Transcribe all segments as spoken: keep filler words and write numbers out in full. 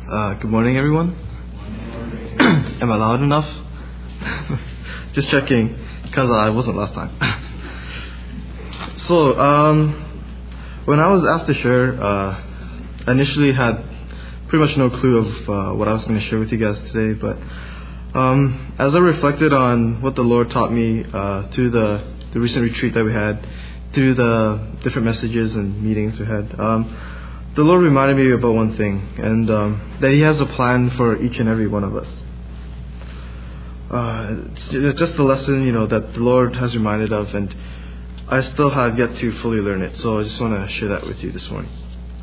Uh, good morning, everyone. Am I loud enough? Just checking, because I wasn't last time. so, um, when I was asked to share, uh, I initially had pretty much no clue of uh, what I was going to share with you guys today. But um, as I reflected on what the Lord taught me uh, through the, the recent retreat that we had, through the different messages and meetings we had, um, the Lord reminded me about one thing, and um, that He has a plan for each and every one of us. Uh, it's just a lesson, you know, that the Lord has reminded of, and I still have yet to fully learn it. So I just want to share that with you this morning.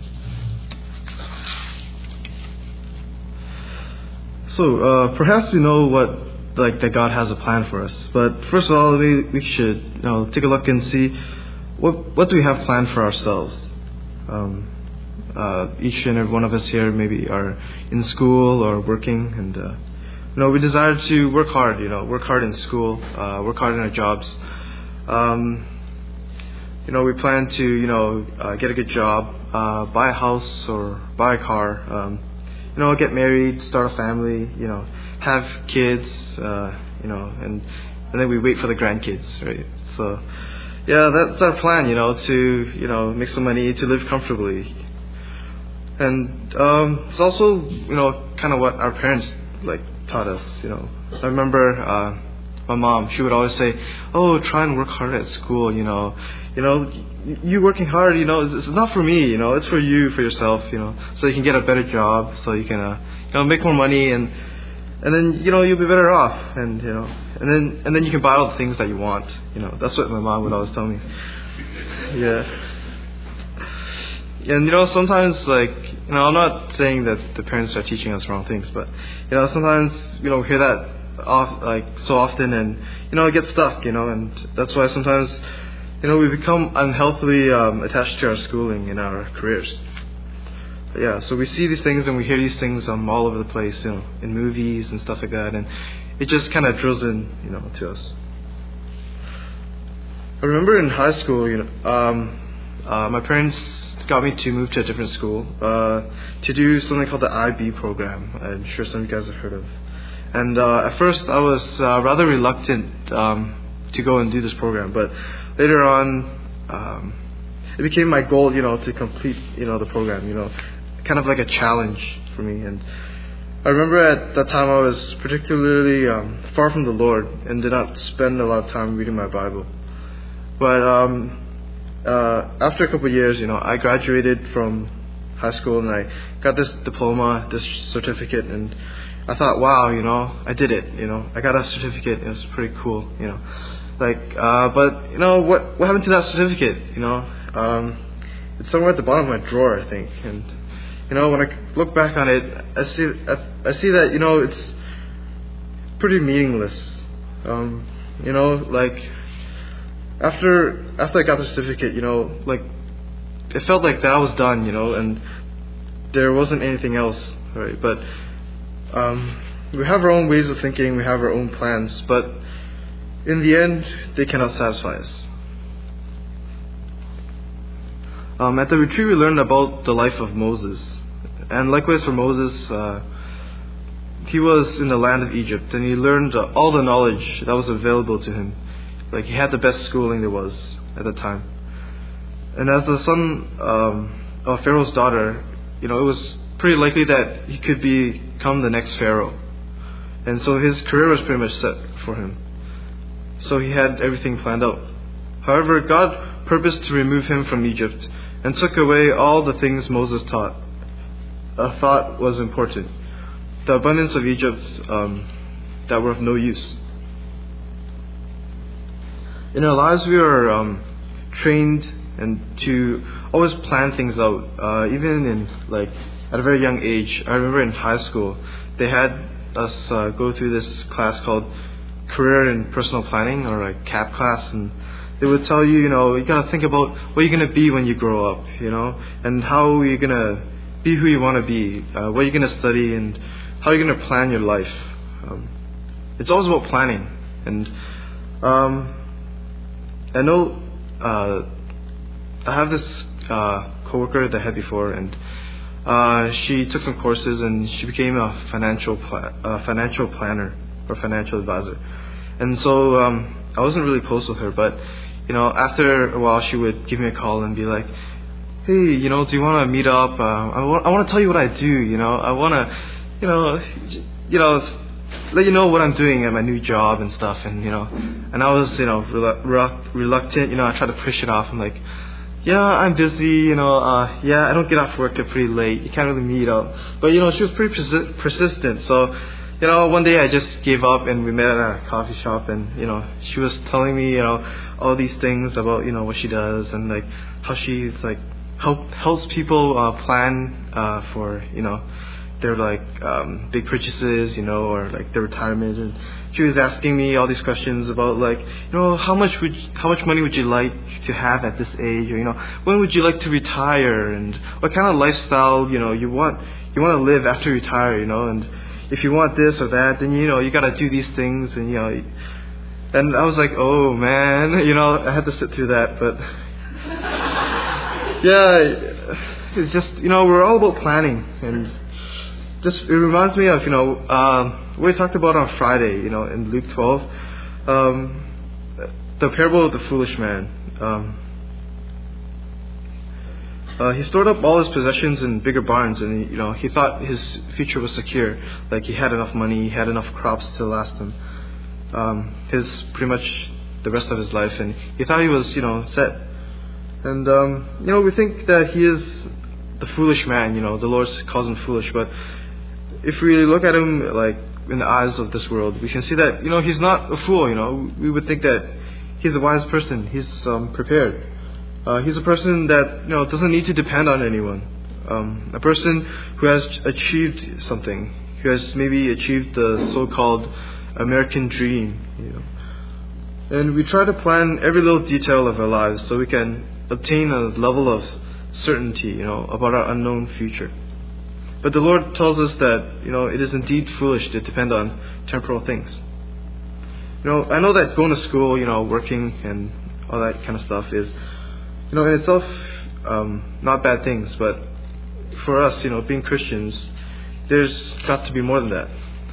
So uh, perhaps we know what, like, that God has a plan for us. But first of all, we we should, you know, take a look and see what what do we have planned for ourselves. Um, Uh, each and every one of us here maybe are in school or working, and uh, you know we desire to work hard. You know, work hard in school, uh, work hard in our jobs. Um, you know, we plan to you know uh, get a good job, uh, buy a house or buy a car. Um, you know, get married, start a family. You know, have kids. Uh, you know, and and then we wait for the grandkids, right? So yeah, that's our plan. You know, to you know make some money to live comfortably. And um, it's also, you know, kind of what our parents like taught us. You know, I remember uh, my mom. She would always say, "Oh, try and work hard at school. You know, you know, you working hard. You know, it's not for me. You know, it's for you, for yourself. You know, so you can get a better job, so you can, uh, you know, make more money, and and then you know you'll be better off, and you know, and then and then you can buy all the things that you want. You know, that's what my mom would always tell me. Yeah." And, you know, sometimes, like, you know, I'm not saying that the parents are teaching us wrong things, but, you know, sometimes, you know, we hear that, off, like, so often, and, you know, it gets stuck, you know, and that's why sometimes, you know, we become unhealthily um, attached to our schooling and our careers. But yeah, so we see these things and we hear these things um, all over the place, you know, in movies and stuff like that, and it just kind of drills in, you know, to us. I remember in high school, you know, um, uh, my parents got me to move to a different school uh, to do something called the I B program. I'm sure some of you guys have heard of. And uh, at first, I was uh, rather reluctant um, to go and do this program, but later on, um, it became my goal, you know, to complete, you know, the program. You know, kind of like a challenge for me. And I remember at that time I was particularly um, far from the Lord and did not spend a lot of time reading my Bible. But um, Uh, after a couple of years, you know, I graduated from high school and I got this diploma, this certificate, and I thought, wow, you know, I did it. You know, I got a certificate. It was pretty cool. You know, like, uh, but you know, what what happened to that certificate? You know, um, it's somewhere at the bottom of my drawer, I think. And you know, when I look back on it, I see I, I see that you know it's pretty meaningless. Um, you know, like. After after I got the certificate, you know, like, it felt like that was done, you know, and there wasn't anything else, right? But um, we have our own ways of thinking, we have our own plans, but in the end, they cannot satisfy us. Um, at the retreat, we learned about the life of Moses, and likewise for Moses, uh, he was in the land of Egypt, and he learned uh, all the knowledge that was available to him. Like, he had the best schooling there was at the time. And as the son um, of Pharaoh's daughter, you know, it was pretty likely that he could become the next Pharaoh. And so his career was pretty much set for him. So he had everything planned out. However, God purposed to remove him from Egypt and took away all the things Moses taught, uh, thought was important. The abundance of Egypt um, that were of no use. In our lives, we are um, trained and to always plan things out. Uh, even in like at a very young age, I remember in high school they had us uh, go through this class called Career and Personal Planning, or like C A P class, and they would tell you, you know, you gotta think about what you're gonna be when you grow up, you know, and how you're gonna be who you want to be, uh, what you're gonna study, and how you're gonna plan your life. Um, it's always about planning, and um, I know uh, I have this uh, coworker that I had before, and uh, she took some courses and she became a financial pla- uh, financial planner or financial advisor. And so um, I wasn't really close with her, but you know, after a while, she would give me a call and be like, "Hey, you know, do you want to meet up? Uh, I want I want to tell you what I do. You know, I want to, you know, you know." let you know what I'm doing at my new job and stuff." And you know, and I was, you know, relu- reluctant. You know, I tried to push it off. I'm like, "Yeah, I'm busy. You know, uh, yeah, I don't get off work till pretty late. You can't really meet up." But you know, she was pretty persi- persistent. So, you know, one day I just gave up and we met at a coffee shop. And you know, she was telling me, you know, all these things about, you know, what she does and like how she's like help helps people uh, plan uh, for, you know, their like um, big purchases, you know, or like their retirement. And she was asking me all these questions about like, you know, how much would how much money would you like to have at this age, or you know, when would you like to retire, and what kind of lifestyle, you know, you want you want to live after you retire, you know, and if you want this or that, then you know you got to do these things, and you know. And I was like, oh man, you know, I had to sit through that, but yeah, it's just, you know, we're all about planning. And just, it reminds me of, you know, uh, what we talked about on Friday, you know, in Luke twelve, um, the parable of the foolish man. Um, uh, he stored up all his possessions in bigger barns, and you know, he thought his future was secure. Like he had enough money, he had enough crops to last him, um, his pretty much the rest of his life, and he thought he was, you know, set. And um, you know, we think that he is the foolish man. You know, the Lord calls him foolish, but if we look at him like in the eyes of this world, we can see that, you know, he's not a fool. You know, we would think that he's a wise person. He's um, prepared. Uh, he's a person that, you know, doesn't need to depend on anyone. Um, a person who has achieved something, who has maybe achieved the so-called American dream. You know, and we try to plan every little detail of our lives so we can obtain a level of certainty, you know, about our unknown future. But the Lord tells us that, you know, it is indeed foolish to depend on temporal things. You know, I know that going to school, you know, working and all that kind of stuff is, you know, in itself, um, not bad things. But for us, you know, being Christians, there's got to be more than that.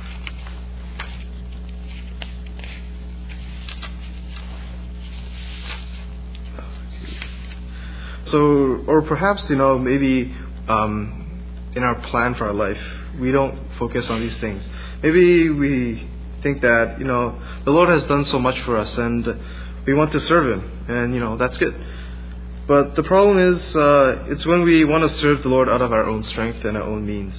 So, or perhaps, you know, maybe um, in our plan for our life, we don't focus on these things. Maybe we think that, you know, the Lord has done so much for us and we want to serve Him, and, you know, that's good. But the problem is, uh, it's when we want to serve the Lord out of our own strength and our own means.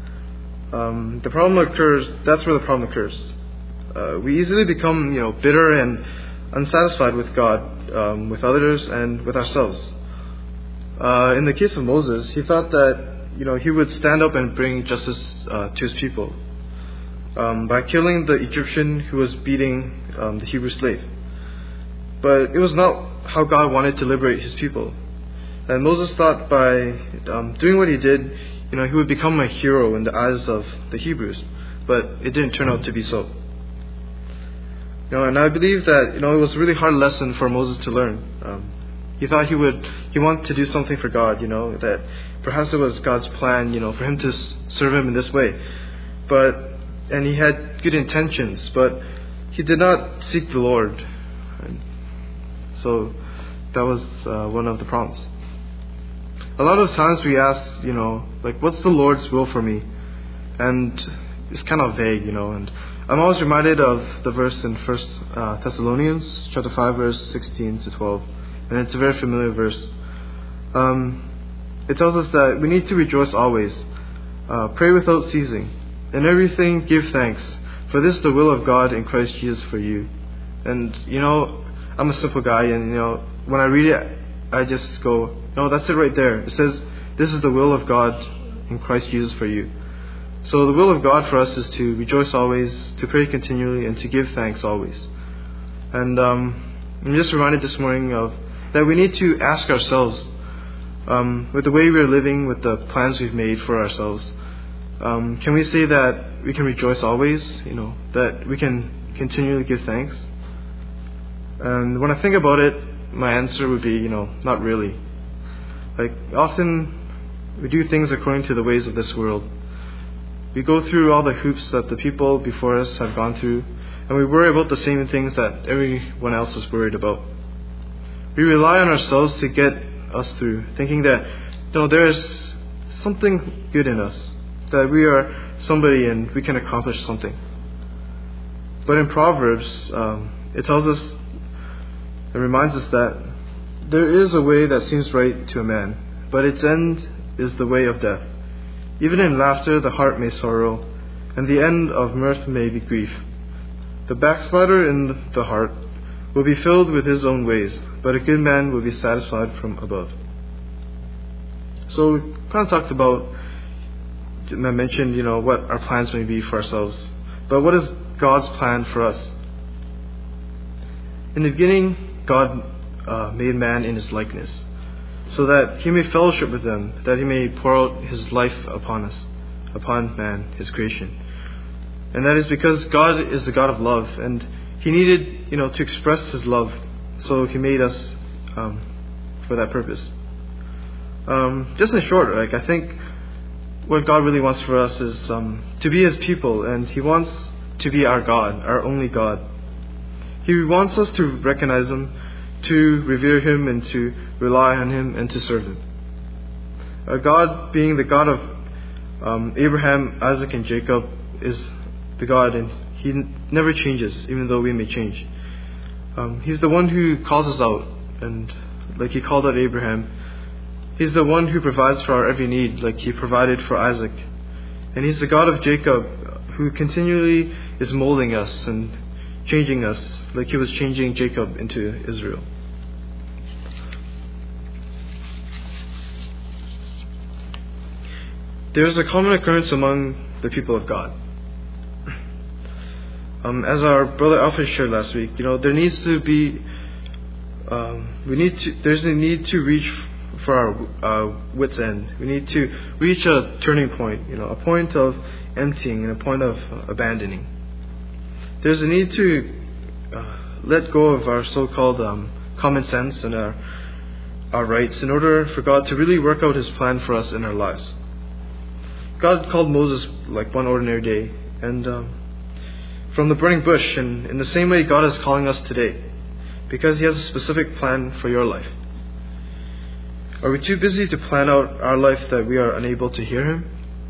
Um, the problem occurs, that's where the problem occurs. Uh, we easily become, you know, bitter and unsatisfied with God, um, with others, and with ourselves. Uh, in the case of Moses, he thought that, you know, he would stand up and bring justice uh, to his people um, by killing the Egyptian who was beating um, the Hebrew slave. But it was not how God wanted to liberate His people. And Moses thought by um, doing what he did, you know, he would become a hero in the eyes of the Hebrews. But it didn't turn out to be so. You know, and I believe that, you know, it was a really hard lesson for Moses to learn. Um, he thought he would, he wanted to do something for God, you know, that perhaps it was God's plan, you know, for him to serve Him in this way. But, and he had good intentions, but he did not seek the Lord. And so that was uh, one of the problems. A lot of times we ask, you know, like, what's the Lord's will for me? And it's kind of vague, you know, and I'm always reminded of the verse in First uh, Thessalonians chapter five, verse sixteen to twelve, and it's a very familiar verse. Um, it tells us that we need to rejoice always, uh, pray without ceasing, in everything give thanks, for this is the will of God in Christ Jesus for you. And you know, I'm a simple guy, and you know, when I read it, I just go, no, that's it right there. It says, this is the will of God in Christ Jesus for you. So the will of God for us is to rejoice always, to pray continually, and to give thanks always. And um, I'm just reminded this morning of that we need to ask ourselves, um, with the way we're living, with the plans we've made for ourselves, um, can we say that we can rejoice always? You know, that we can continually give thanks? And when I think about it, my answer would be, you know, not really. Like, often We do things according to the ways of this world. We go through all the hoops that the people before us have gone through, and we worry about the same things that everyone else is worried about. We rely on ourselves to get us through, thinking that, no, there is something good in us, that we are somebody and we can accomplish something. But in Proverbs, um, it tells us, it reminds us that there is a way that seems right to a man, but its end is the way of death. Even in laughter the heart may sorrow, and the end of mirth may be grief. The backslider in the heart will be filled with his own ways, but a good man will be satisfied from above. So we kind of talked about, I mentioned, you know, what our plans may be for ourselves. But what is God's plan for us? In the beginning, God uh, made man in his likeness, so that he may fellowship with them, that he may pour out his life upon us, upon man, his creation. And that is because God is the God of love, and he needed, you know, to express his love, so he made us um, for that purpose. Um, just in short, like I think what God really wants for us is um, to be his people, and he wants to be our God, our only God. He wants us to recognize him, to revere him, and to rely on him, and to serve him. Our God, being the God of um, Abraham, Isaac, and Jacob, is the God, and he n- never changes, even though we may change. Um, he's the one who calls us out, and like he called out Abraham. He's the one who provides for our every need, like he provided for Isaac. And he's the God of Jacob, who continually is molding us and changing us, like he was changing Jacob into Israel. There is a common occurrence among the people of God. Um, as our brother Alfred shared last week, you know, there needs to be, um, we need to, there's a need to reach for our uh, wit's end. We need to reach a turning point, you know, a point of emptying and a point of abandoning. There's a need to uh, let go of our so-called um, common sense and our our rights in order for God to really work out his plan for us in our lives. God called Moses like one ordinary day, and um, from the burning bush, and in the same way God is calling us today, because he has a specific plan for your life. Are we too busy to plan out our life that we are unable to hear him?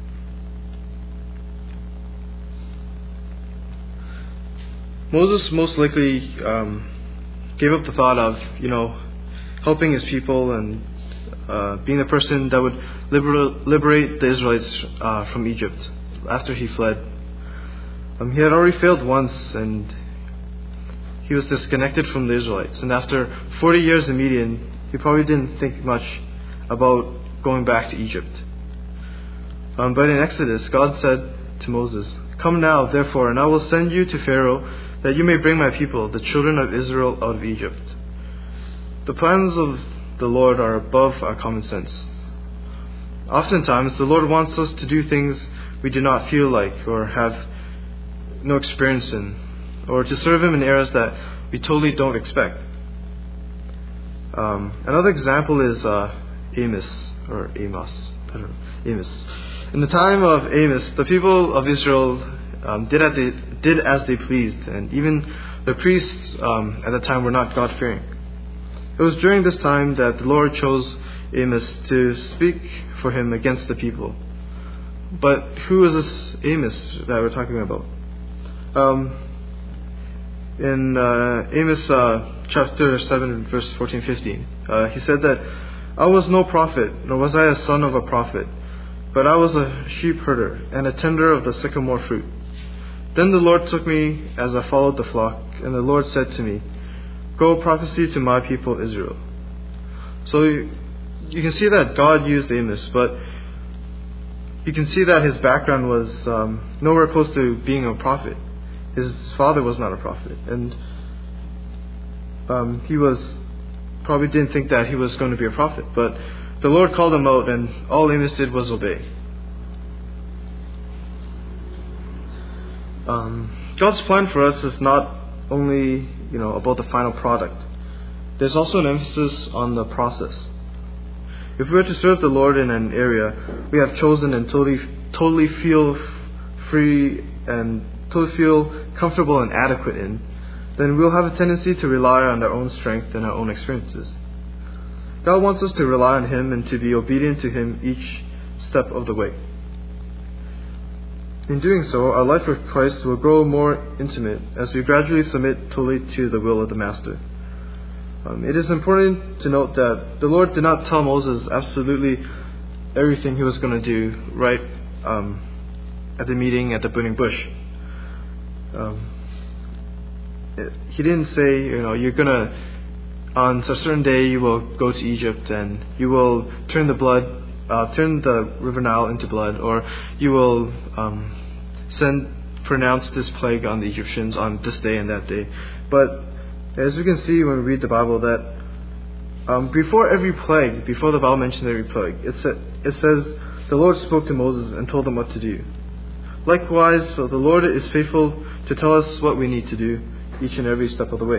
Moses most likely um, gave up the thought of, you know, helping his people and uh, being the person that would liber- liberate the Israelites uh, from Egypt after he fled. Um, he had already failed once, and he was disconnected from the Israelites. And after forty years in Midian, he probably didn't think much about going back to Egypt. Um, but in Exodus, God said to Moses, "Come now, therefore, and I will send you to Pharaoh, that you may bring my people, the children of Israel, out of Egypt." The plans of the Lord are above our common sense. Oftentimes, the Lord wants us to do things we do not feel like or have no experience in, or to serve him in areas that we totally don't expect. Um, another example is uh, Amos, or Amos, I don't know, Amos. In the time of Amos, the people of Israel um, did, as they, did as they pleased, and even the priests um, at the time were not God-fearing. It was during this time that the Lord chose Amos to speak for him against the people. But who is this Amos that we're talking about? Um, in uh, Amos uh, chapter seven, verse fourteen fifteen, uh, he said that, "I was no prophet, nor was I a son of a prophet, but I was a sheep herder and a tender of the sycamore fruit. Then the Lord took me as I followed the flock, and the Lord said to me, 'Go prophesy to my people Israel.'" So you, you can see that God used Amos, but you can see that his background was um, nowhere close to being a prophet. His father was not a prophet, and um, he was probably didn't think that he was going to be a prophet. But the Lord called him out, and all Amos did was obey. Um, God's plan for us is not only, you know, about the final product. There's also an emphasis on the process. If we are to serve the Lord in an area we have chosen and totally, totally feel free and totally feel comfortable and adequate in, then we'll have a tendency to rely on our own strength and our own experiences. God wants us to rely on Him and to be obedient to Him each step of the way. In doing so, our life with Christ will grow more intimate as we gradually submit totally to the will of the Master. Um, it is important to note that the Lord did not tell Moses absolutely everything he was going to do right um, at the meeting at the burning bush. Um, it, he didn't say, you know, you're going to, on a certain day you will go to Egypt and you will turn the blood, uh, turn the river Nile into blood, or you will um, send, pronounce this plague on the Egyptians on this day and that day. But as we can see when we read the Bible, that um, before every plague, before the Bible mentions every plague, it, sa- it says the Lord spoke to Moses and told him what to do. Likewise, so the Lord is faithful to tell us what we need to do each and every step of the way.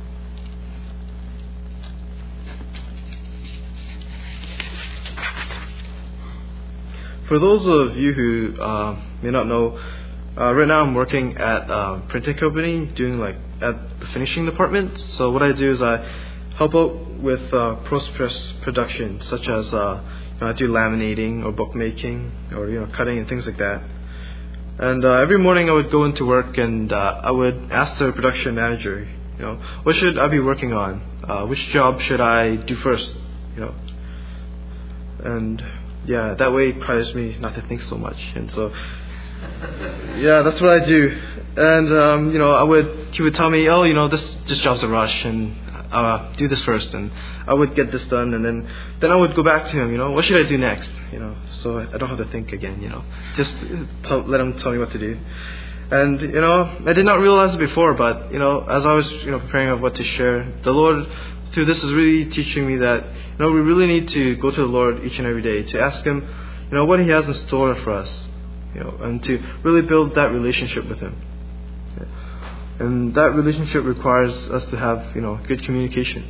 For those of you who uh, may not know, uh, right now I'm working at a printing company doing like at the finishing department. So what I do is I help out with uh, post-press production, such as uh, you know, I do laminating or bookmaking or you know cutting and things like that. And uh, every morning I would go into work and uh, I would ask the production manager, you know, what should I be working on? Uh, which job should I do first? You know, and yeah, that way it requires me not to think so much. And so, yeah, that's what I do. And um, you know, I would he would tell me, oh, you know, this this job's a rush, and uh, do this first, and I would get this done, and then then I would go back to him, you know, what should I do next, you know, so I don't have to think again, you know, just tell, let him tell me what to do. And you know, I did not realize it before, but you know, as I was you know preparing of what to share, the Lord through this is really teaching me that you know we really need to go to the Lord each and every day to ask Him, you know, what He has in store for us, you know, and to really build that relationship with Him. And that relationship requires us to have, you know, good communication.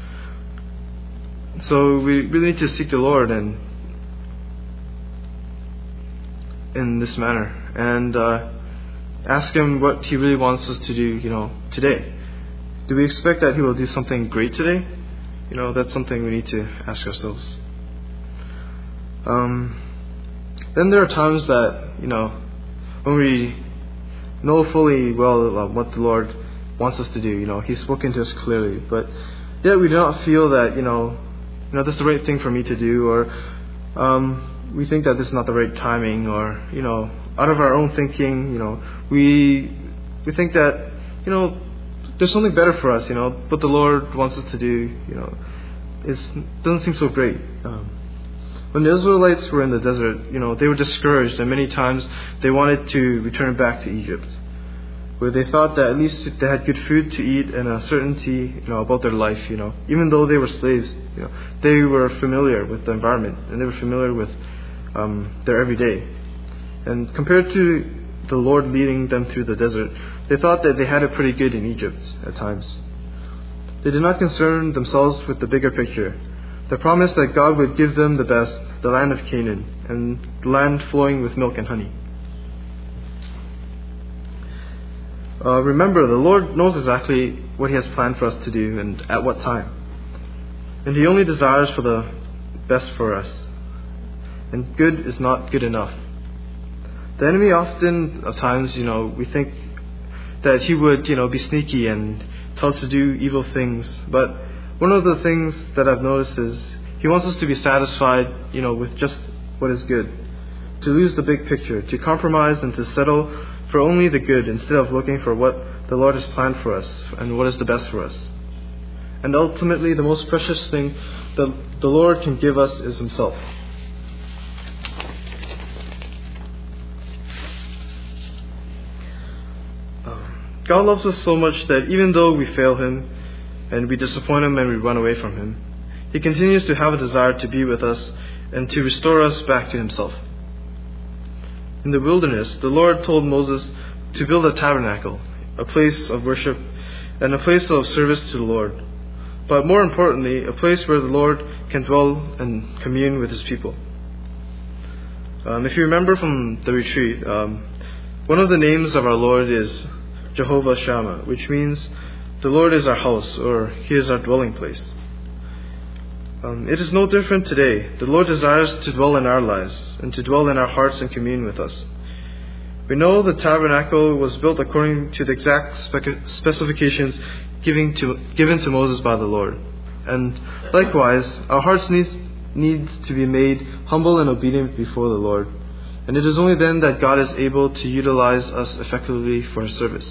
So we really need to seek the Lord and in this manner and uh, ask Him what He really wants us to do, you know, today. Do we expect that He will do something great today? You know, that's something we need to ask ourselves. Um, then there are times that, you know, when we know fully well what the Lord wants us to do. You know, He's spoken to us clearly, but yet we do not feel that, you know, you know, this is the right thing for me to do, or um, we think that this is not the right timing, or, you know, out of our own thinking, you know, we we think that, you know, there's something better for us, you know, what the Lord wants us to do, you know, it doesn't seem so great. Um, When the Israelites were in the desert, you know, they were discouraged, and many times they wanted to return back to Egypt, where they thought that at least they had good food to eat and a certainty, you know, about their life. You know, even though they were slaves, you know, they were familiar with the environment and they were familiar with um, their everyday. And compared to the Lord leading them through the desert, they thought that they had it pretty good in Egypt at times. They did not concern themselves with the bigger picture. The promise that God would give them the best, the land of Canaan, and the land flowing with milk and honey. Uh, remember, the Lord knows exactly what He has planned for us to do and at what time. And He only desires for the best for us. And good is not good enough. The enemy often, at times, you know, we think that he would, you know, be sneaky and tell us to do evil things. But one of the things that I've noticed is he wants us to be satisfied, you know, with just what is good. To lose the big picture, to compromise and to settle for only the good instead of looking for what the Lord has planned for us and what is the best for us. And ultimately, the most precious thing that the Lord can give us is Himself. God loves us so much that even though we fail Him and we disappoint Him and we run away from Him, He continues to have a desire to be with us and to restore us back to Himself. In the wilderness, the Lord told Moses to build a tabernacle, a place of worship, and a place of service to the Lord. but more importantly, a place where the Lord can dwell and commune with His people. Um, if you remember from the retreat, um, one of the names of our Lord is Jehovah Shammah, which means the Lord is our house, or He is our dwelling place. Um, it is no different today. The Lord desires to dwell in our lives and to dwell in our hearts and commune with us. We know the tabernacle was built according to the exact spec- specifications given to, given to Moses by the Lord. And likewise, our hearts needs, needs to be made humble and obedient before the Lord. And it is only then that God is able to utilize us effectively for His service.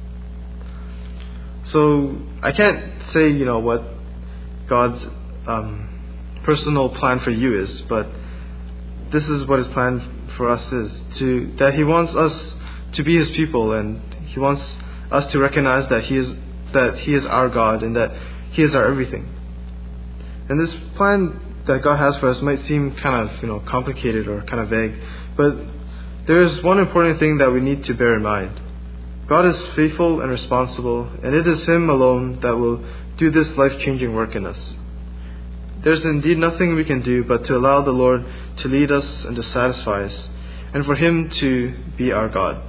So I can't say, you know, what God's um, personal plan for you is, but this is what His plan for us is: to that He wants us to be His people, and He wants us to recognize that He is that He is our God and that He is our everything. And this plan that God has for us might seem kind of, you know, complicated or kind of vague, but there is one important thing that we need to bear in mind. God is faithful and responsible, and it is Him alone that will do this life-changing work in us. There's indeed nothing we can do but to allow the Lord to lead us and to satisfy us, and for Him to be our God.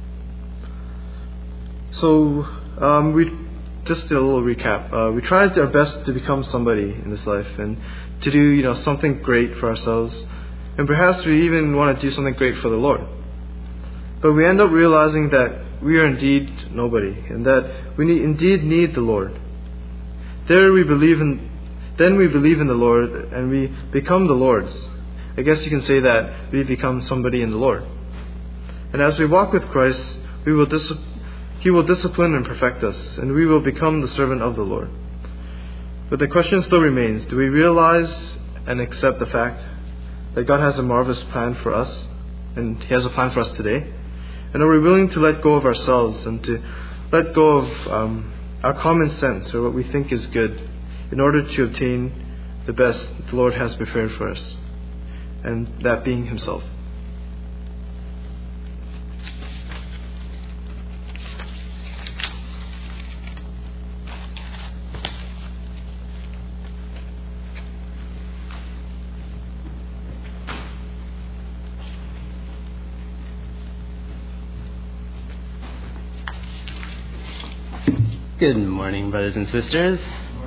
So, um, we just did a little recap. Uh, we tried our best to become somebody in this life and to do, you know, something great for ourselves, and perhaps we even want to do something great for the Lord. But we end up realizing that we are indeed nobody, and that we need, indeed need the Lord. There we believe in, then we believe in the Lord, and we become the Lord's. I guess you can say that we become somebody in the Lord. And as we walk with Christ, we will dis- He will discipline and perfect us, and we will become the servant of the Lord. But the question still remains: do we realize and accept the fact that God has a marvelous plan for us, and He has a plan for us today? And are we willing to let go of ourselves and to let go of um, our common sense, or what we think is good, in order to obtain the best the Lord has prepared for us, and that being Himself? Good morning, brothers and sisters.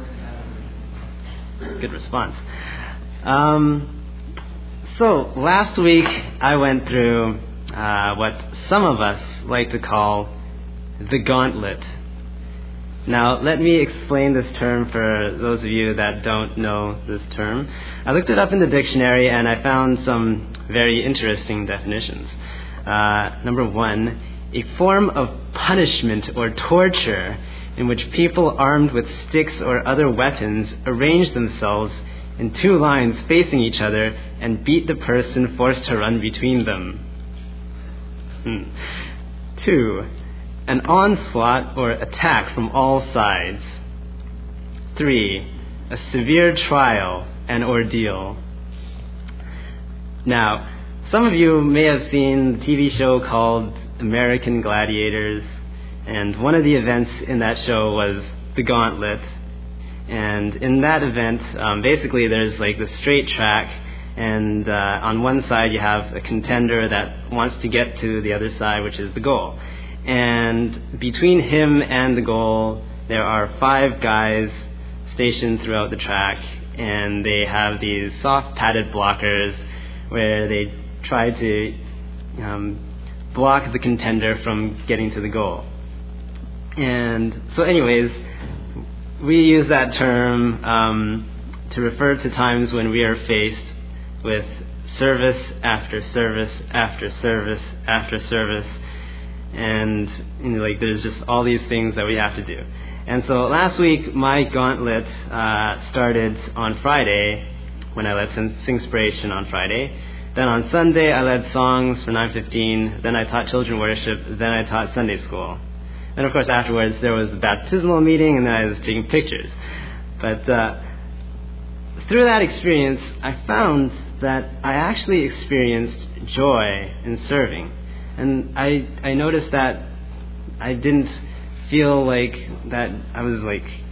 Good response. Um, so, last week I went through uh, what some of us like to call the gauntlet. Now, let me explain this term for those of you that don't know this term. I looked it up in the dictionary and I found some very interesting definitions. Uh, number one, a form of punishment or torture in which people armed with sticks or other weapons arrange themselves in two lines facing each other and beat the person forced to run between them. Hmm. Two, an onslaught or attack from all sides. Three, a severe trial and ordeal. Now, some of you may have seen the T V show called American Gladiators, and one of the events in that show was the gauntlet. And in that event, um, basically there's like the straight track, and uh, on one side you have a contender that wants to get to the other side, which is the goal. And between him and the goal, there are five guys stationed throughout the track, and they have these soft padded blockers where they try to um, block the contender from getting to the goal. And so anyways, we use that term um, to refer to times when we are faced with service after service after service after service, and you know, like there's just all these things that we have to do. And so last week my gauntlet uh, started on Friday when I led Singspiration on Friday. Then on Sunday I led songs for nine fifteen. Then I taught children worship. Then I taught Sunday school. And of course afterwards there was the baptismal meeting, and then I was taking pictures. But uh, through that experience I found that I actually experienced joy in serving. And I I noticed that I didn't feel like that I was like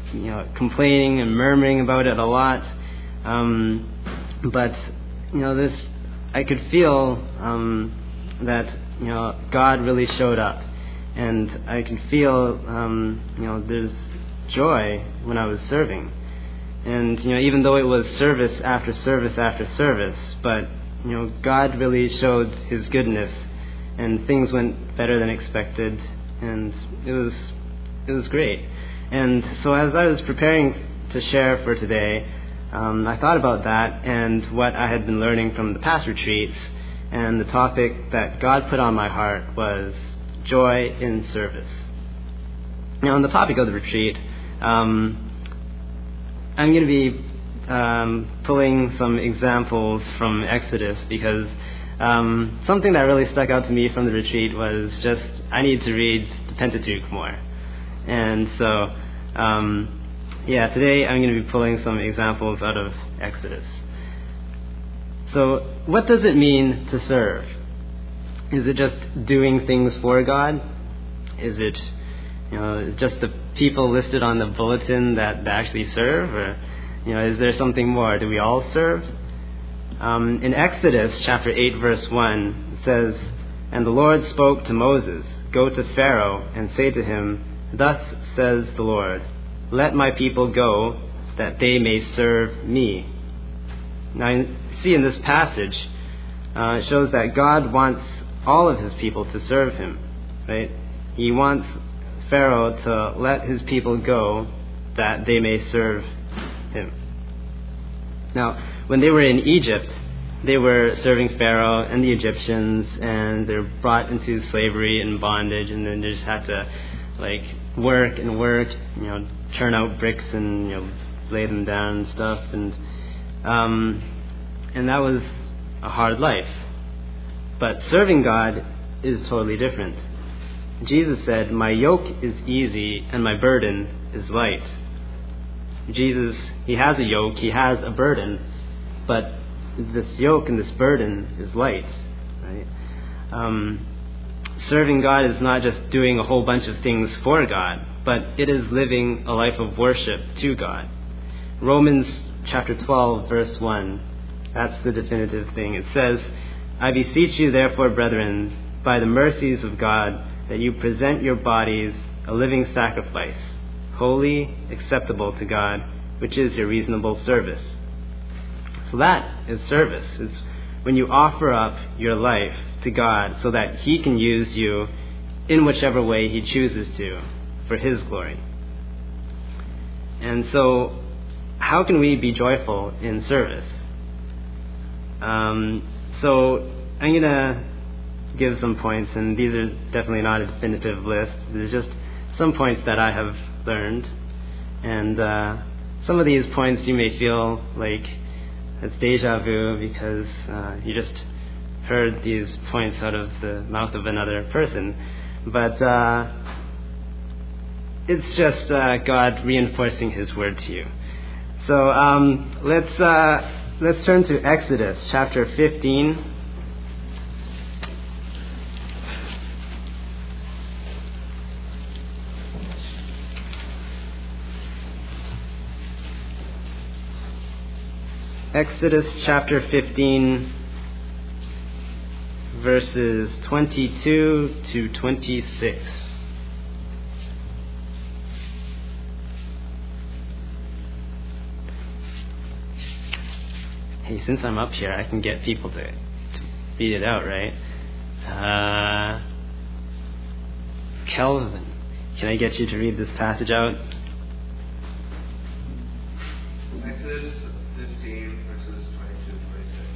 you know, complaining and murmuring about it a lot. Um, but, you know, this, I could feel um, that, you know, God really showed up. And I could feel, um, you know, there's joy when I was serving. And, you know, even though it was service after service after service, but, you know, God really showed His goodness, and things went better than expected, and it was, it was great. And so as I was preparing to share for today, um, I thought about that and what I had been learning from the past retreats, and the topic that God put on my heart was joy in service. Now, on the topic of the retreat, um, I'm going to be um, pulling some examples from Exodus, because um, something that really stuck out to me from the retreat was just I need to read the Pentateuch more. And so, um, yeah, today I'm going to be pulling some examples out of Exodus. So, what does it mean to serve? Is it just doing things for God? Is it, you know, just the people listed on the bulletin that, that actually serve? Or, you know, is there something more? Do we all serve? Um, in Exodus chapter eight, verse one, it says, "And the Lord spoke to Moses, 'Go to Pharaoh and say to him, Thus says the Lord, let my people go, that they may serve me.'" Now, you see in this passage, uh, it shows that God wants all of His people to serve Him, right? He wants Pharaoh to let his people go, that they may serve him. Now, when they were in Egypt, they were serving Pharaoh and the Egyptians, and they were brought into slavery and bondage, and then they just had to, like, work and work, you know, churn out bricks and, you know, lay them down and stuff, and um, and that was a hard life. But serving God is totally different. Jesus said, "My yoke is easy and my burden is light." Jesus, He has a yoke, He has a burden, but this yoke and this burden is light, right? Um, serving God is not just doing a whole bunch of things for God, but it is living a life of worship to God. Romans chapter twelve, verse one, that's the definitive thing. It says, "I beseech you therefore, brethren, by the mercies of God, that you present your bodies a living sacrifice, holy, acceptable to God, which is your reasonable service." So that is service. It's when you offer up your life to God so that He can use you in whichever way He chooses to for His glory. And so, how can we be joyful in service? Um, so, I'm going to give some points, and these are definitely not a definitive list. There's just some points that I have learned, and uh, some of these points you may feel like it's deja vu because uh, you just heard these points out of the mouth of another person, but uh, it's just uh, God reinforcing His word to you. So um, let's uh, let's turn to Exodus chapter fifteen. Exodus chapter fifteen, verses twenty-two to twenty-six. Hey, since I'm up here, I can get people to, to beat it out, right? Uh, Kelvin, can I get you to read this passage out? Exodus fifteen, verses twenty-two to twenty-six.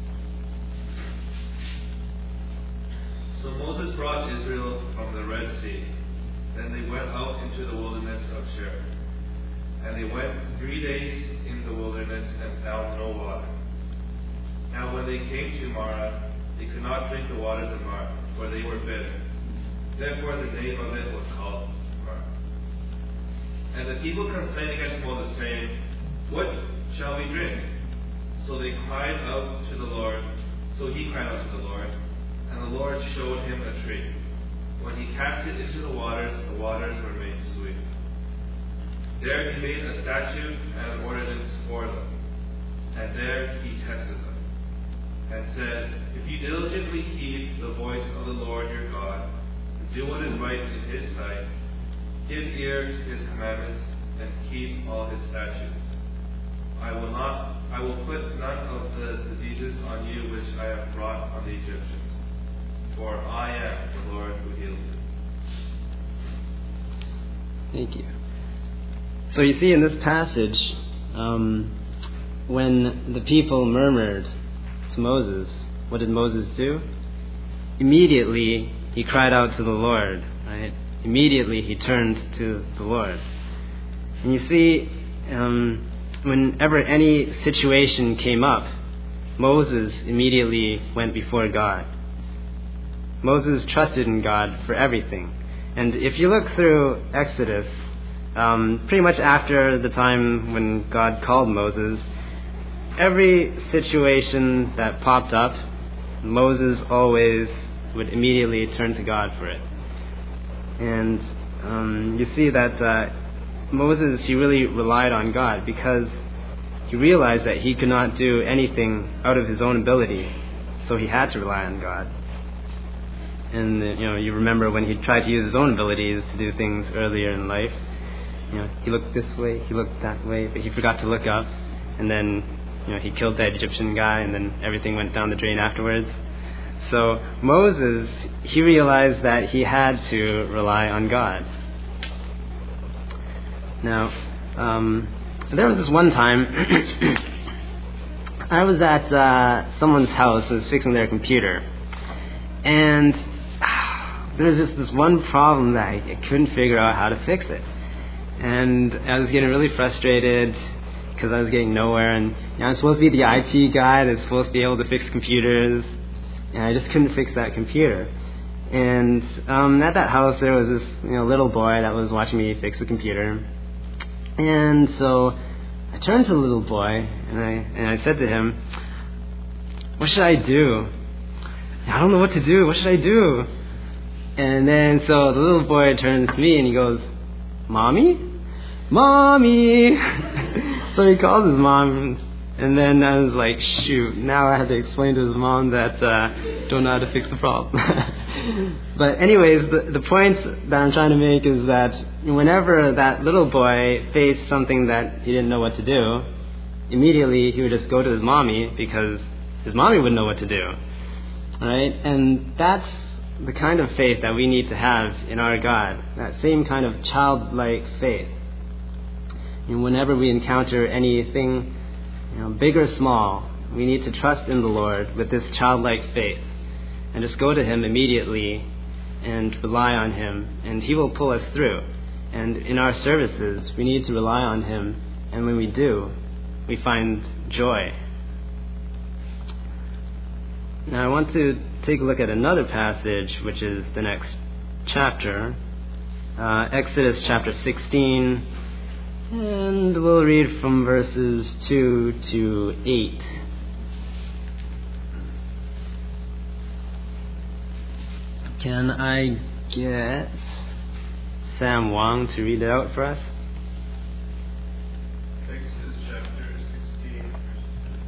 So Moses brought Israel from the Red Sea. Then they went out into the wilderness of Shur. And they went three days in the wilderness and found no water. Now when they came to Marah, they could not drink the waters of Marah, for they were bitter. Therefore the name of it was called Marah. And the people complained against Moses, saying, "What shall we drink?" So they cried out to the Lord. So he cried out to the Lord, and the Lord showed him a tree. When he cast it into the waters, the waters were made sweet. There he made a statute and an ordinance for them, and there he tested them, and said, If you diligently heed the voice of the Lord your God, and do what is right in his sight, give ear to his commandments, and keep all his statutes, I will not I will put none of the diseases on you which I have brought on the Egyptians, for I am the Lord who heals you. Thank you. So you see in this passage, um, when the people murmured to Moses, what did Moses do? Immediately he cried out to the Lord, right? Immediately he turned to the Lord. And you see, um, whenever any situation came up, Moses immediately went before God. Moses trusted in God for everything. And if you look through Exodus, um, pretty much after the time when God called Moses, every situation that popped up, Moses always would immediately turn to God for it. And um, you see that uh, Moses, he really relied on God because he realized that he could not do anything out of his own ability, so he had to rely on God. And you know, you remember when he tried to use his own abilities to do things earlier in life. You know, he looked this way, he looked that way, but he forgot to look up, and then you know he killed that Egyptian guy, and then everything went down the drain afterwards. So Moses, he realized that he had to rely on God. Now, um, there was this one time I was at uh, someone's house and was fixing their computer, and uh, there was just this one problem that I, I couldn't figure out how to fix it, and I was getting really frustrated because I was getting nowhere. And you know, I'm supposed to be the I T guy that's supposed to be able to fix computers, and I just couldn't fix that computer. And um, at that house there was this you know little boy that was watching me fix the computer. And so I turned to the little boy and I and I said to him, "What should I do? I don't know what to do. What should I do?" And then so the little boy turns to me and he goes, "Mommy? Mommy!" So he calls his mom, and then I was like, shoot, now I had to explain to his mom that uh, don't know how to fix the problem. But anyways, the, the point that I'm trying to make is that whenever that little boy faced something that he didn't know what to do, immediately he would just go to his mommy because his mommy would know what to do. Right? And that's the kind of faith that we need to have in our God, that same kind of childlike faith. And whenever we encounter anything, you know, big or small, we need to trust in the Lord with this childlike faith and just go to Him immediately and rely on Him, and He will pull us through. And in our services, we need to rely on Him, and when we do, we find joy. Now I want to take a look at another passage, which is the next chapter, uh, Exodus chapter sixteen, and we'll read from verses two to eight. Can I get Sam Wong to read it out for us? Exodus chapter sixteen, verse two.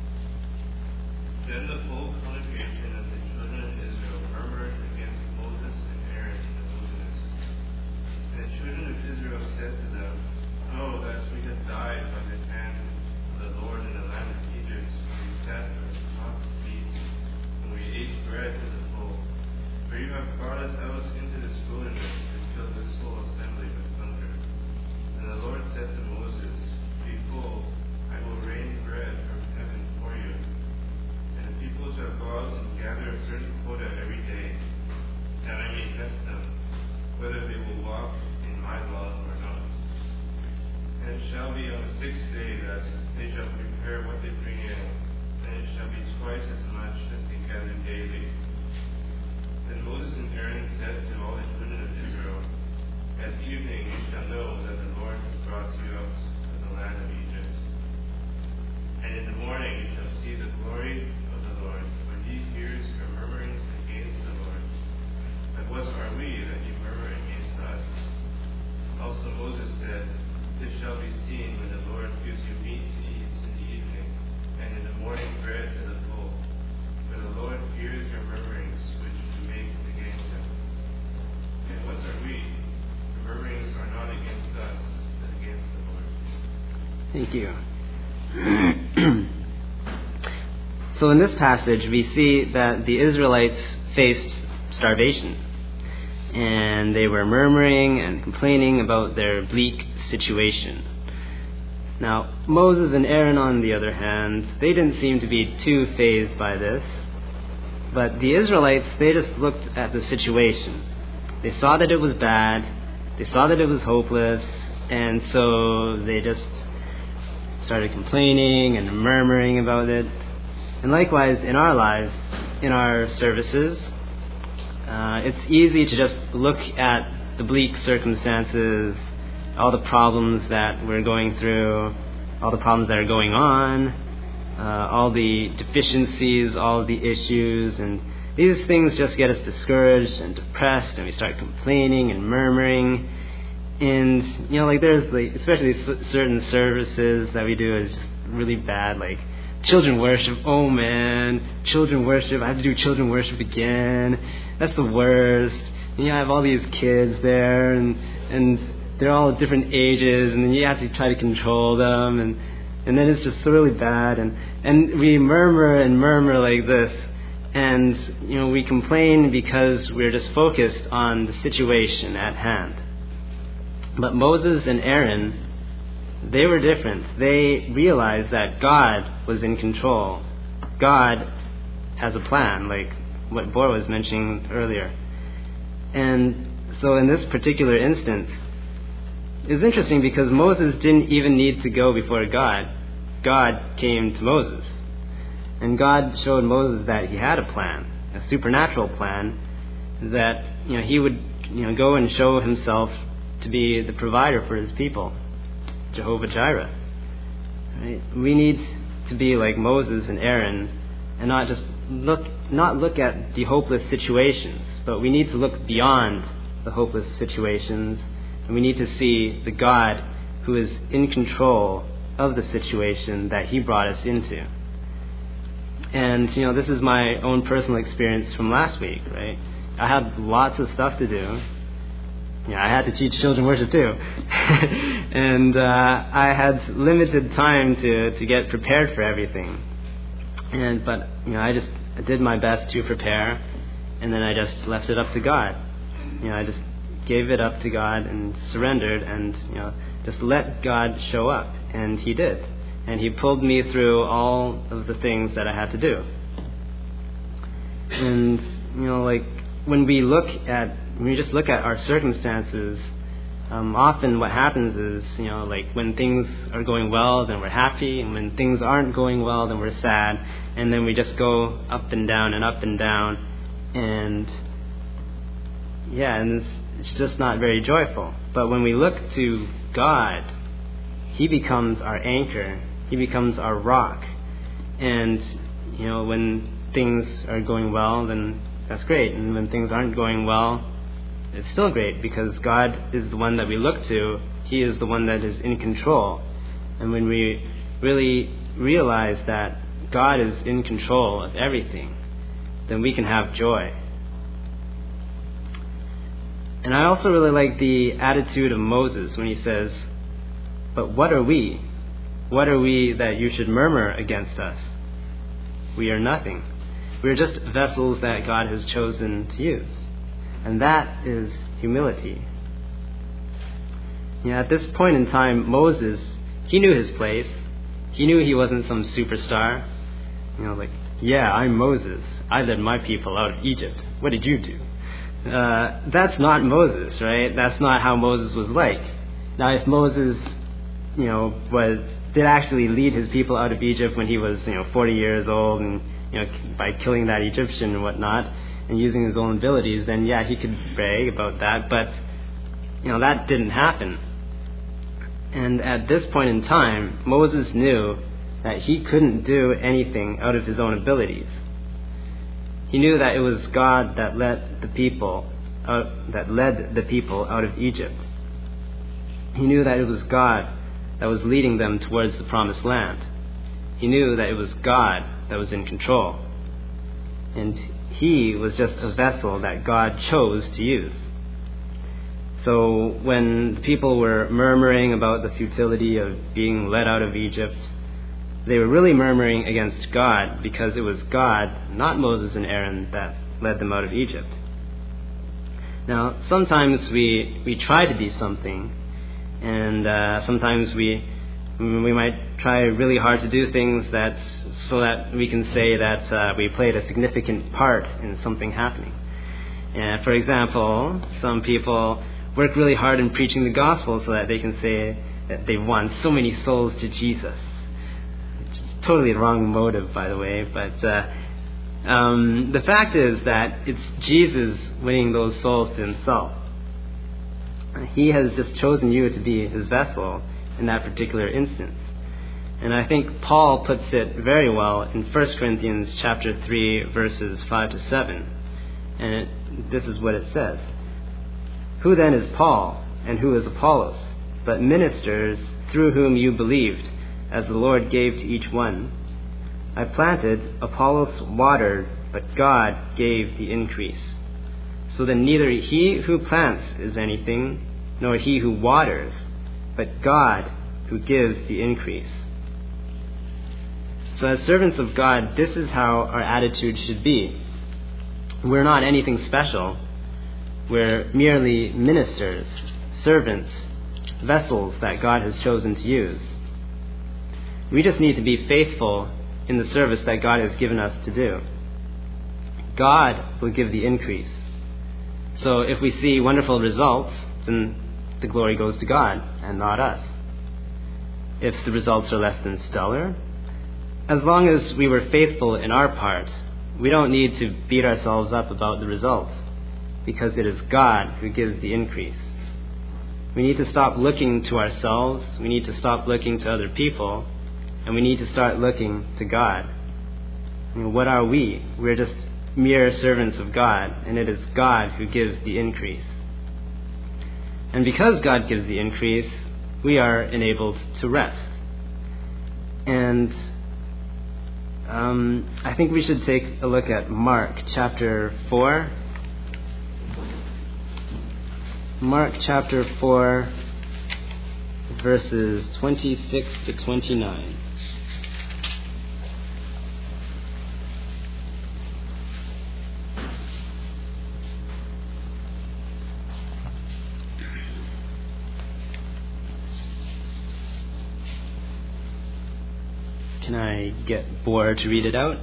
Then the whole congregation of the children of Israel murmured against Moses and Aaron in the wilderness. And the children of Israel said to them, "Oh, that we had died by the hand of the Lord in the land of Egypt, when we sat with hot meat, when we ate bread to the full. For you have brought us out into this wilderness to kill this whole assembly with thunder." Thank you. So in this passage, we see that the Israelites faced starvation, and they were murmuring and complaining about their bleak situation. Now, Moses and Aaron, on the other hand, they didn't seem to be too fazed by this. But the Israelites, they just looked at the situation. They saw that it was bad. They saw that it was hopeless. And so they just started complaining and murmuring about it. And likewise, in our lives, in our services, uh, it's easy to just look at the bleak circumstances, all the problems that we're going through, all the problems that are going on, uh, all the deficiencies, all the issues, and these things just get us discouraged and depressed, and we start complaining and murmuring. And, you know, like there's, like, especially c- certain services that we do is just really bad, like children worship. Oh man, children worship. I have to do children worship again. That's the worst. And, you know, I have all these kids there, and and they're all different ages, and then you have to try to control them, and and then it's just really bad. And and we murmur and murmur like this, and you know we complain because we're just focused on the situation at hand. But Moses and Aaron, they were different. They realized that God was in control. God has a plan, like what Bor was mentioning earlier. And so in this particular instance, it's interesting because Moses didn't even need to go before God. God came to Moses. And God showed Moses that he had a plan, a supernatural plan, that you know he would you know go and show himself to be the provider for his people, Jehovah Jireh. Right? We need to be like Moses and Aaron, and not just look not look at the hopeless situations, but we need to look beyond the hopeless situations, and we need to see the God who is in control of the situation that he brought us into. And you know, this is my own personal experience from last week, right? I had lots of stuff to do. Yeah, I had to teach children worship too. and uh, I had limited time to, to get prepared for everything. And but you know, I just I did my best to prepare, and then I just left it up to God. You know, I just gave it up to God and surrendered, and you know, just let God show up, and He did. And He pulled me through all of the things that I had to do. And you know, like when we look at when we just look at our circumstances, um, often what happens is, you know, like when things are going well, then we're happy, and when things aren't going well, then we're sad, and then we just go up and down and up and down, and yeah, and it's, it's just not very joyful. But when we look to God, He becomes our anchor, He becomes our rock, and you know, when things are going well, then that's great, and when things aren't going well, it's still great, because God is the one that we look to. He is the one that is in control. And when we really realize that God is in control of everything, then we can have joy. And I also really like the attitude of Moses when he says, "But what are we? What are we that you should murmur against us? We are nothing. We are just vessels that God has chosen to use." And that is humility. You know, at this point in time, Moses, he knew his place. He knew he wasn't some superstar. You know, like, yeah, I'm Moses. I led my people out of Egypt. What did you do? Uh, that's not Moses, right? That's not how Moses was like. Now, if Moses, you know, was did actually lead his people out of Egypt when he was, you know, forty years old, and you know, by killing that Egyptian and whatnot, and using his own abilities, then yeah, he could brag about that, but you know, that didn't happen. And at this point in time, Moses knew that he couldn't do anything out of his own abilities. He knew that it was God that led the people out, that led the people out of Egypt. He knew that it was God that was leading them towards the promised land. He knew that it was God that was in control. And he was just a vessel that God chose to use. So when people were murmuring about the futility of being led out of Egypt, they were really murmuring against God, because it was God, not Moses and Aaron, that led them out of Egypt. Now, sometimes we, we try to be something, and uh, sometimes we we might try really hard to do things that so that we can say that uh, we played a significant part in something happening. And for example, some people work really hard in preaching the gospel so that they can say that they've won so many souls to Jesus. It's totally the wrong motive, by the way, but uh, um, the fact is that it's Jesus winning those souls to himself. He has just chosen you to be his vessel in that particular instance. And I think Paul puts it very well in First Corinthians chapter three, verses five to seven. And it, this is what it says. Who then is Paul, and who is Apollos, but ministers through whom you believed, as the Lord gave to each one? I planted, Apollos watered, but God gave the increase. So then neither he who plants is anything, nor he who waters, but God who gives the increase. So as servants of God, this is how our attitude should be. We're not anything special. We're merely ministers, servants, vessels that God has chosen to use. We just need to be faithful in the service that God has given us to do. God will give the increase. So if we see wonderful results, then the glory goes to God and not us. If the results are less than stellar, as long as we were faithful in our part, we don't need to beat ourselves up about the results, because it is God who gives the increase. We need to stop looking to ourselves, we need to stop looking to other people, and we need to start looking to God. I mean, what are we? We're just mere servants of God, and it is God who gives the increase. And because God gives the increase, we are enabled to rest. And um, I think we should take a look at Mark chapter four. Mark chapter four, verses twenty-six to twenty-nine. Can I get Boar to read it out?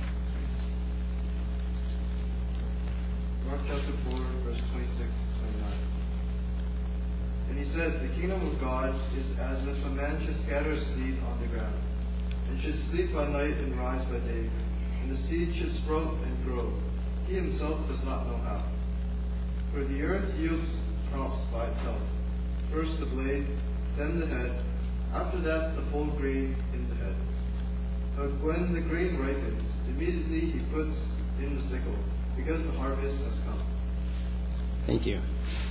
Mark chapter four, verse twenty-six to twenty-nine. And he said, the kingdom of God is as if a man should scatter a seed on the ground, and should sleep by night and rise by day, and the seed should sprout and grow. He himself does not know how. For the earth yields crops by itself, first the blade, then the head, after that the full grain in the head. But when the grain ripens, immediately he puts in the sickle, because the harvest has come. Thank you.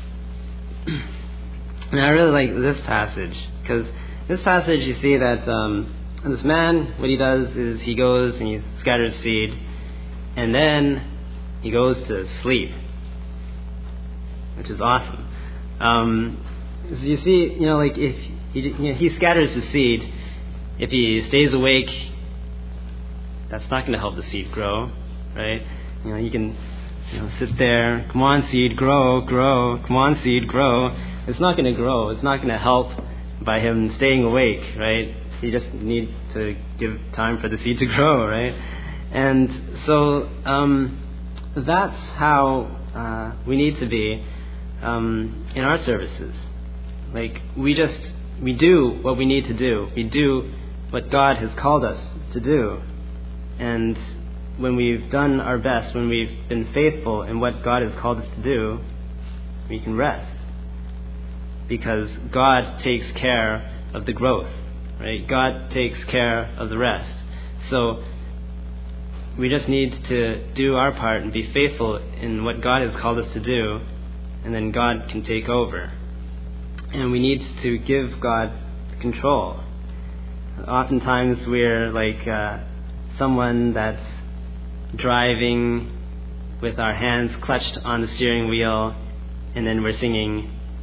And I really like this passage, because this passage you see that um, this man, what he does is he goes and he scatters seed, and then he goes to sleep, which is awesome. Um, so you see, you know, like if he, you know, he scatters the seed, if he stays awake, that's not going to help the seed grow, right? You know, you can, you know, sit there, come on seed, grow, grow, come on seed, grow. It's not going to grow. It's not going to help by him staying awake, right? You just need to give time for the seed to grow, right? And so um, that's how uh, we need to be um, in our services. Like, we just, we do what we need to do. We do what God has called us to do. And when we've done our best, when we've been faithful in what God has called us to do, we can rest. Because God takes care of the growth, right? God takes care of the rest. So we just need to do our part and be faithful in what God has called us to do, and then God can take over. And we need to give God control. Oftentimes we're like uh, someone that's driving with our hands clutched on the steering wheel, and then we're singing,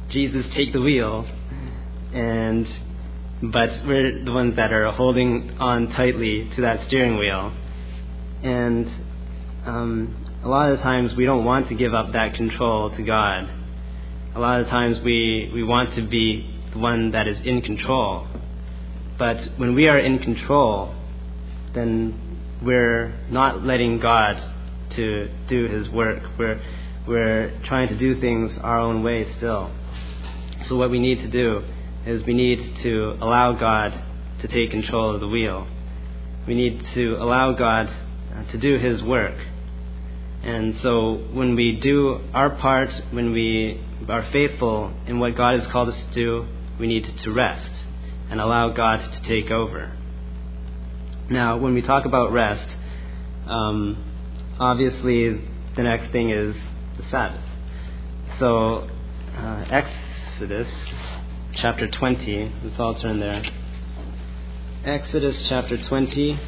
Jesus, take the wheel, and but we're the ones that are holding on tightly to that steering wheel. And um, a lot of the times we don't want to give up that control to God. A lot of times we, we want to be the one that is in control. But when we are in control, then we're not letting God to do His work. We're, we're trying to do things our own way still. So what we need to do is we need to allow God to take control of the wheel. We need to allow God to do His work. And so when we do our part, when we are faithful in what God has called us to do, we need to rest and allow God to take over. Now, when we talk about rest, um, obviously the next thing is the Sabbath. So uh, Exodus chapter twenty, let's all turn there. Exodus chapter twenty.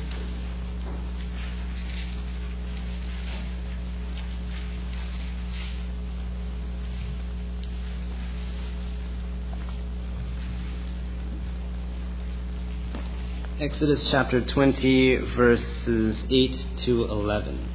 Exodus chapter twenty, verses eight to eleven.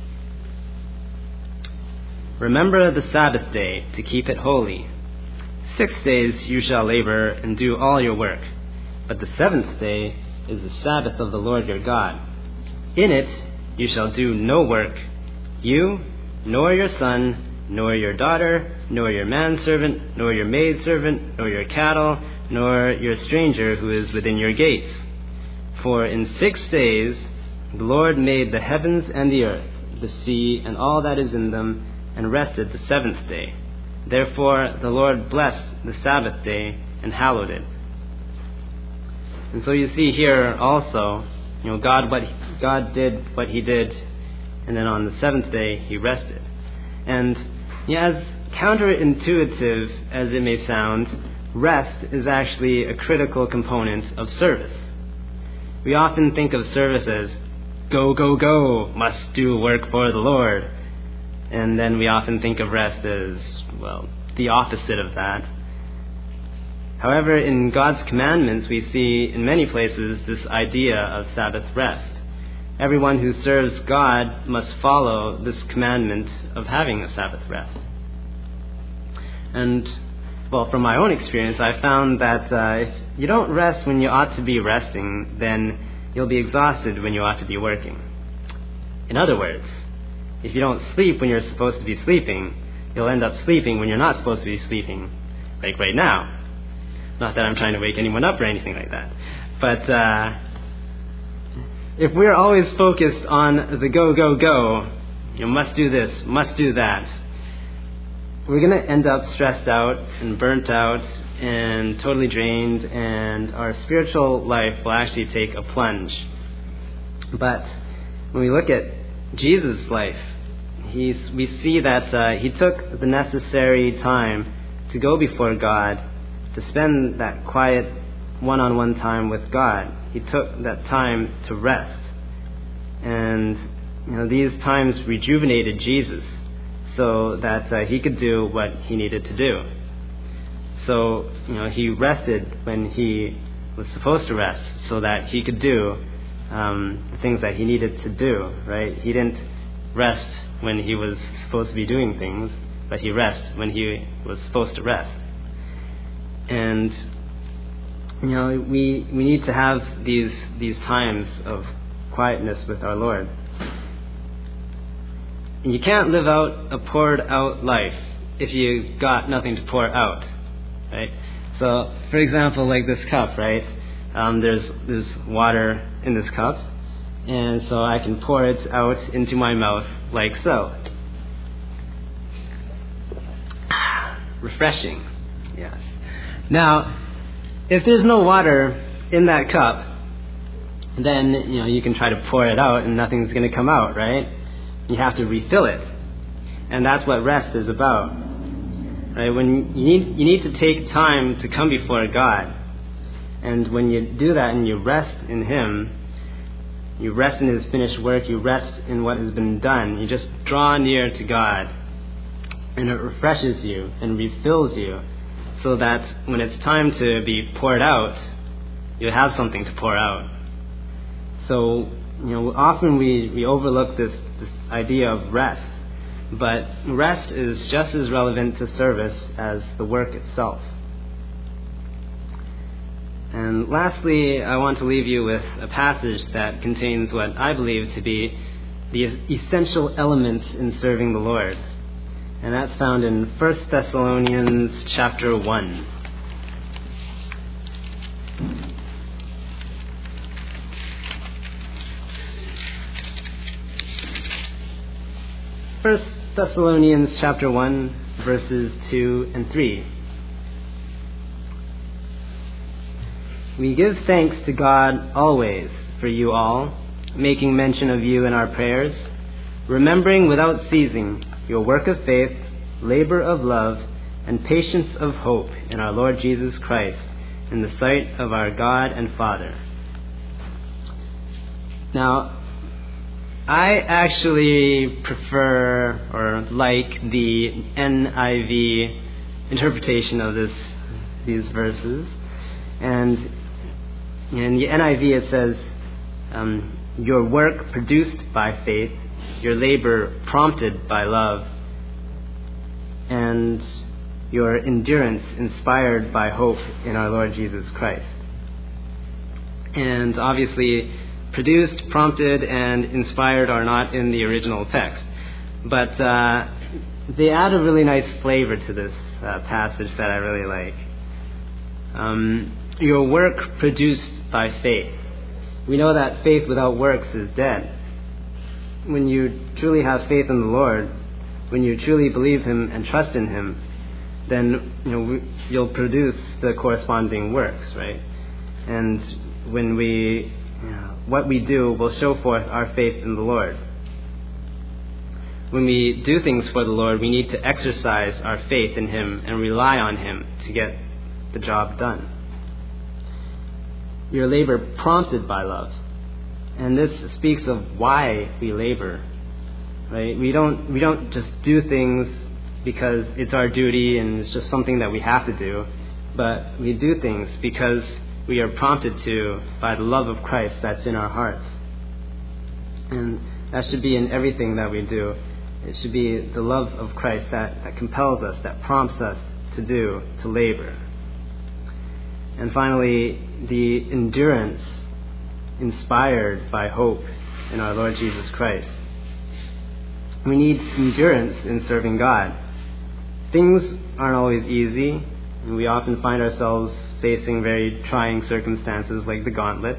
Remember the Sabbath day to keep it holy. Six days you shall labor and do all your work, but the seventh day is the Sabbath of the Lord your God. In it you shall do no work, you, nor your son, nor your daughter, nor your manservant, nor your maidservant, nor your cattle, nor your stranger who is within your gates. For in six days the Lord made the heavens and the earth, the sea, and all that is in them, and rested the seventh day. Therefore the Lord blessed the Sabbath day and hallowed it. And so you see here also, you know, God what God did what He did, and then on the seventh day He rested. And yeah, as counterintuitive as it may sound, rest is actually a critical component of service. We often think of service as go, go, go, must do work for the Lord. And then we often think of rest as, well, the opposite of that. However, in God's commandments, we see in many places this idea of Sabbath rest. Everyone who serves God must follow this commandment of having a Sabbath rest. And, well, from my own experience, I found that uh, if you don't rest when you ought to be resting, then you'll be exhausted when you ought to be working. In other words, if you don't sleep when you're supposed to be sleeping, you'll end up sleeping when you're not supposed to be sleeping, like right now. Not that I'm trying to wake anyone up or anything like that. But uh, if we're always focused on the go, go, go, you must do this, must do that, we're going to end up stressed out and burnt out and totally drained, and our spiritual life will actually take a plunge. But when we look at Jesus' life, he's, we see that uh, he took the necessary time to go before God, to spend that quiet one-on-one time with God. He took that time to rest. And you know, these times rejuvenated Jesus so that uh, he could do what he needed to do. So, you know, he rested when he was supposed to rest so that he could do um, the things that he needed to do, right? He didn't rest when he was supposed to be doing things, but he rested when he was supposed to rest. And, you know, we we need to have these these times of quietness with our Lord. And you can't live out a poured out life if you got nothing to pour out, right? So, for example, like this cup, right? Um, there's there's water in this cup, and so I can pour it out into my mouth like so. Refreshing, yes. Now, if there's no water in that cup, then you know you can try to pour it out and nothing's going to come out, right? You have to refill it, and that's what rest is about, right? When you need you need to take time to come before God, and when you do that and you rest in Him, you rest in His finished work, you rest in what has been done. You just draw near to God, and it refreshes you and refills you, so that when it's time to be poured out, you have something to pour out. So, you know, often we, we overlook this, this idea of rest, but rest is just as relevant to service as the work itself. And lastly, I want to leave you with a passage that contains what I believe to be the essential elements in serving the Lord. And that's found in First Thessalonians chapter one. First Thessalonians chapter one, verses two and three. We give thanks to God always for you all, making mention of you in our prayers, remembering without ceasing your work of faith, labor of love, and patience of hope in our Lord Jesus Christ, in the sight of our God and Father. Now, I actually prefer or like the N I V interpretation of this these verses. And in the N I V it says, um, your work produced by faith, your labor prompted by love, and your endurance inspired by hope in our Lord Jesus Christ. And obviously, produced, prompted, and inspired are not in the original text. But uh, they add a really nice flavor to this uh, passage that I really like. Um, your work produced by faith. We know that faith without works is dead. When you truly have faith in the Lord, when you truly believe Him and trust in Him, then you know you'll produce the corresponding works, right? And when we, you know, what we do will show forth our faith in the Lord. When we do things for the Lord, we need to exercise our faith in Him and rely on Him to get the job done. Your labor prompted by love. And this speaks of why we labor. Right? We don't we don't just do things because it's our duty and it's just something that we have to do, but we do things because we are prompted to by the love of Christ that's in our hearts. And that should be in everything that we do. It should be the love of Christ that, that compels us, that prompts us to do, to labor. And finally, the endurance inspired by hope in our Lord Jesus Christ. We need endurance in serving God. Things aren't always easy, and we often find ourselves facing very trying circumstances like the gauntlet.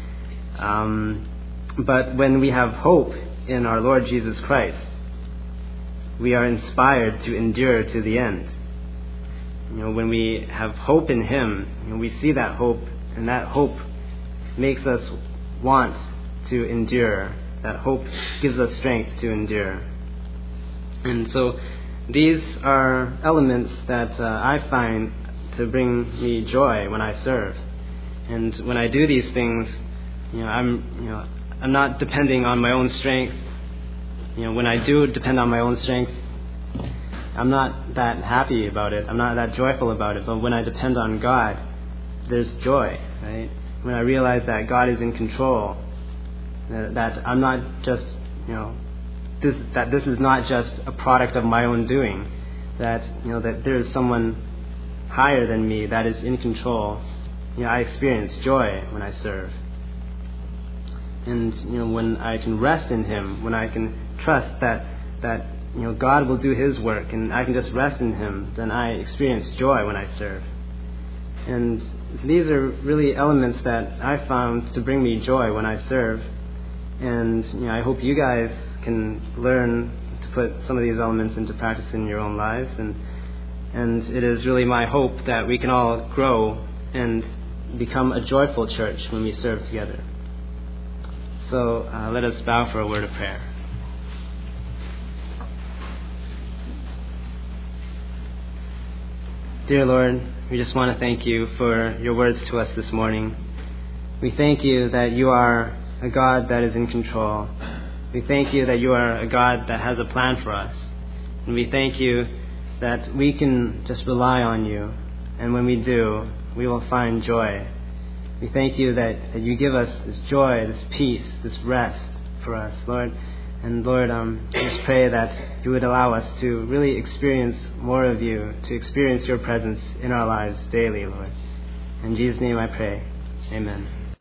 Um, but when we have hope in our Lord Jesus Christ, we are inspired to endure to the end. You know, when we have hope in Him, you know, we see that hope, and that hope makes us want to endure. That hope gives us strength to endure. And so these are elements that uh, I find to bring me joy when I serve. And when I do these things, you know, I'm you know I'm not depending on my own strength. You know, when I do depend on my own strength, I'm not that happy about it. I'm not that joyful about it. But when I depend on God, there's joy, right? When I realize that God is in control, that, that I'm not just, you know, this, that this is not just a product of my own doing, that, you know, that there is someone higher than me that is in control. You know, I experience joy when I serve. And, you know, when I can rest in Him, when I can trust that, that, you know, God will do His work and I can just rest in Him, then I experience joy when I serve. And these are really elements that I found to bring me joy when I serve. And, you know, I hope you guys can learn to put some of these elements into practice in your own lives. And, and it is really my hope that we can all grow and become a joyful church when we serve together. So uh, let us bow for a word of prayer. Dear Lord, we just want to thank you for your words to us this morning. We thank you that you are a God that is in control. We thank you that you are a God that has a plan for us. And we thank you that we can just rely on you And when we do, we will find joy. We thank you that, that you give us this joy, this peace, this rest for us, Lord. And Lord, um, I just pray that you would allow us to really experience more of you, to experience your presence in our lives daily, Lord. In Jesus' name I pray. Amen.